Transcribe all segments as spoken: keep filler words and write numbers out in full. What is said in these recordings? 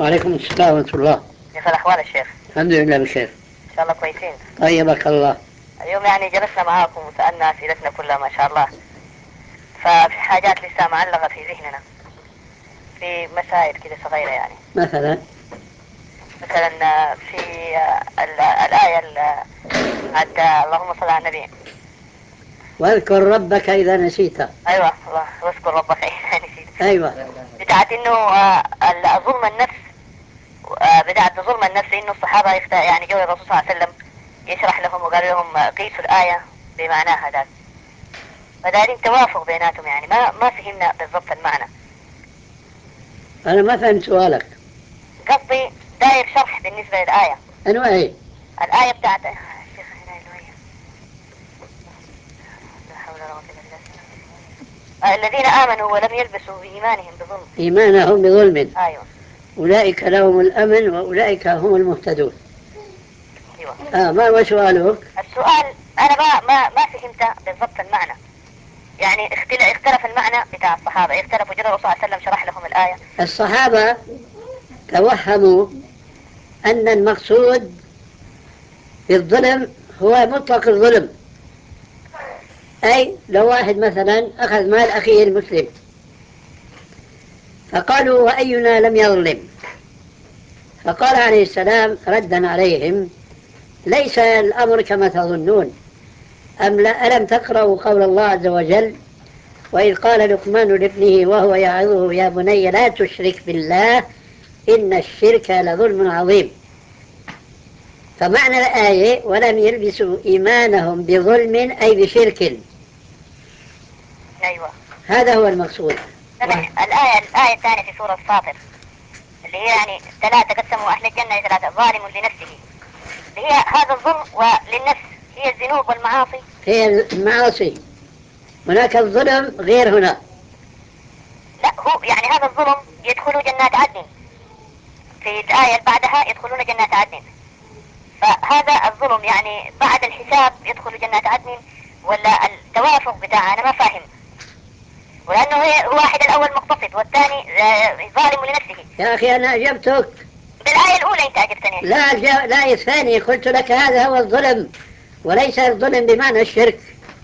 وعليكم السلام ورحمة الله. كيف الأحوال الشيخ؟ الحمد لله بخير. إن شاء الله كويسين. طيبك الله. اليوم يعني جلسنا معاكم وسألنا أسئلتنا كلها ما شاء الله، ففي حاجات لسه معلقة في ذهننا، في مسائل كده صغيرة يعني. مثلا مثلا في ال- الآية ال- بتاعت اللهم صل على النبي. واذكر ربك إذا نسيت. أيوة، الله واذكر ربك إذا نسيت. أيوة. بتاعت إنه آه، ال- ظلم النفس. آه، بتاعت ظلم النفس إنه الصحابة يخت... يعني جو الرسول صلى الله عليه وسلم يشرح لهم وقال لهم آه، قيسوا الآية بمعناها ذاك، فدارين توافق بيناتهم، يعني ما ما فهمنا بالضبط المعنى. أنا ما فهمت سؤالك. قصدي داير شرح بالنسبة للآية. أنواع إيه؟ الآية بتاعت الشيخ هنا الوية. لا حول ولا قوة إلا بالله. آه، الذين آمنوا ولم يلبسوا بإيمانهم بظلم. إيمانهم بظلم أيوة. أولئك لهم الأمن وأولئك هم المهتدون. أيوة. آه ما هو سؤالك؟ السؤال أنا ما ما ما فهمت بالضبط المعنى، يعني اختلف اختلف المعنى بتاع الصحابة، اختلفوا جدا، الرسول صلى الله عليه وسلم شرح لهم الآية. الصحابة توهموا أن المقصود بالظلم هو مطلق الظلم، أي لو واحد مثلا أخذ مال أخيه المسلم فقالوا وأينا لم يظلم، فقال عليه السلام ردا عليهم ليس الأمر كما تظنون، أم لا ألم تقرأوا قول الله عز وجل وإذ قال لقمان لابنه وهو يعظه يا بني لا تشرك بالله إن الشرك لظلم عظيم. فمعنى الآية ولم يلبسوا إيمانهم بظلم أي بشرك. أيوة. هذا هو المقصود. تمام. الآية الآية الثانية في سورة فاطر اللي هي يعني ثلاثة قسموا أهل الجنة ثلاثة، ظالم لنفسه، اللي هي هذا الظلم وللنفس هي الذنوب والمعاصي. هي المعاصي، هناك الظلم غير هنا. لا، هو يعني هذا الظلم يدخلوا جنات عدن، في الآية اللي بعدها يدخلون جنات عدن، فهذا الظلم يعني بعد الحساب يدخلوا جنات عدن، ولا التوافق بتاعها أنا ما فاهم، ولأنه هي هو واحد الأول مقتصد والثاني آه، ظالم لنفسه. يا أخي أنا أجبتك. بالآية الأولى أنت أجبتني يا لا شيخ. الجا... لا الثاني قلت لك هذا هو الظلم وليس الظلم بمعنى الشرك.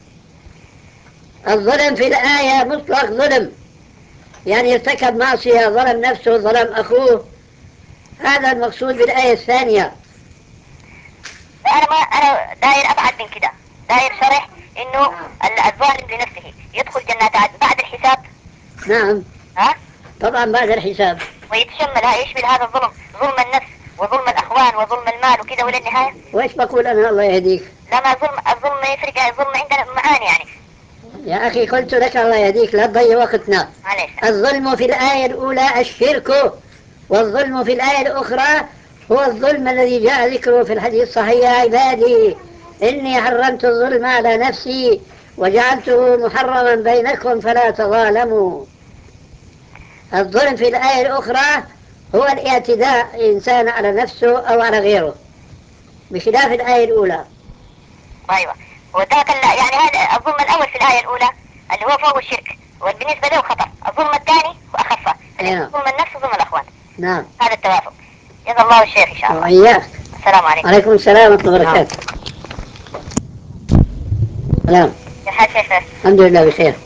الظلم في الآية مطلق ظلم، يعني ارتكب معصية ظلم نفسه ظلم أخوه، هذا المقصود بالآية الثانية. أنا ما أنا داير أبعد من كده، داير شرح إنه ال- الظالم لنفسه يدخل جنات عدن بعد الحساب. نعم ها. طبعا بعد الحساب. ويتشمل ها يشمل هذا الظلم، ظلم النفس وظلم الأخوان وظلم المال وكده وإلى النهاية. وإيش بقول أنا الله يهديك؟ لما ظلم الظلم ما يفرق، الظلم عندنا معاني يعني. يا أخي قلت لك الله يهديك لا تضيع وقتنا. معليش. الظلم في الآية الأولى الشرك، والظلم في الآية الأخرى هو الظلم الذي جاء ذكره في الحديث الصحيح يا عبادي إني حرمت الظلم على نفسي وجعلته محرما بينكم فلا تظالموا. الظلم في الآية الأخرى هو الاعتداء الإنسان على نفسه أو على غيره بخلاف الآية الأولى. أيوة. وذاك ال- يعني هذا الظلم الأول في الآية الأولى اللي هو فوق الشرك، وبالنسبة له خطر. الظلم الثاني أخف، اللي نعم. هو ظلم النفس وظلم الأخوان. نعم. هذا التوافق. جزا الله الشيخ إن شاء الله. وإياك. السلام عليكم. عليكم السلام ورحمة الله وبركاته. سلام. يا حال شيخنا. الحمد لله بخير.